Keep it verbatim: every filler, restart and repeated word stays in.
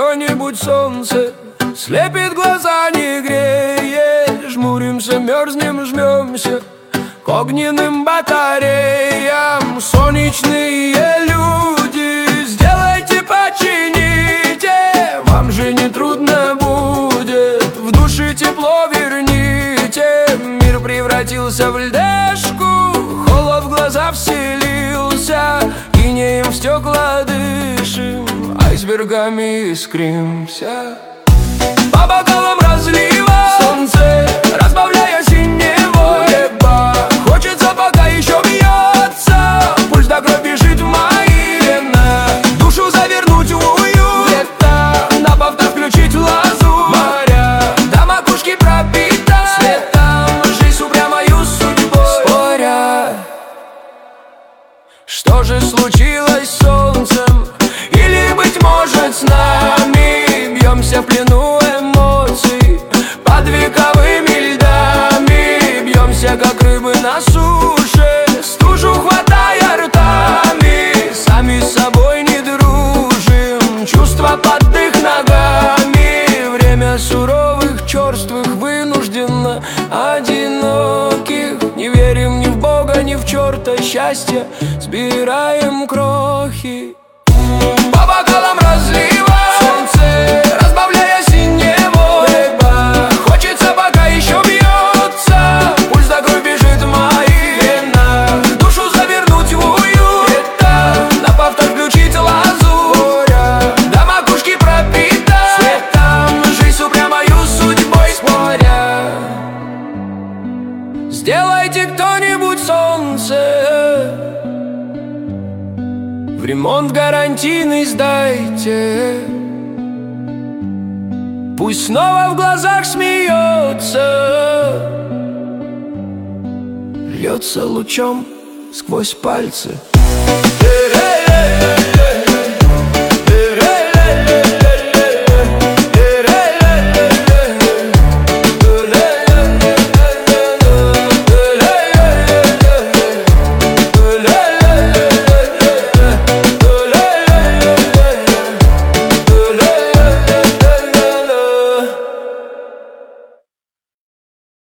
кто-нибудь солнце, слепит глаза, не греет. Жмуримся, мерзнем, жмемся к огненным батареям. Солнечные люди, сделайте, почините, вам же не трудно будет, в душе тепло верните. Мир превратился в льдешку, холод в глаза вселился, инеем в стекла дышим, айсбергами искримся. По бокалам разлива солнце, разбавляя синего неба. Хочется, пока еще бьется пульс, до кровь бежит в мои вены. Душу завернуть в уют лета, на повтор включить лазу моря. До макушки пропита светом, жизнь упрямою судьбой споря. Что же случилось с солнцем? Или, быть может, с нами бьемся в плену эмоций под вековыми льдами? Бьемся, как рыбы на суше, стужу хватая ртами. Сами с собой не дружим, чувства под их ногами. Время суровых, черствых, вынужденно одиноких. Не верим ни в Бога, ни в черта, счастье сбираем крохи. По бокалам разлива солнце, разбавляя синего неба. Хочется, пока еще бьется пульс, до кровь бежит в мои вены. Душу завернуть в уют лета, на повтор включить лазу моря. До макушки пропита светом, жизнь упрямою судьбой споря. Сделайте, кто-нибудь солнце, в ремонт гарантийный сдайте. Пусть снова в глазах смеется, льется лучом сквозь пальцы.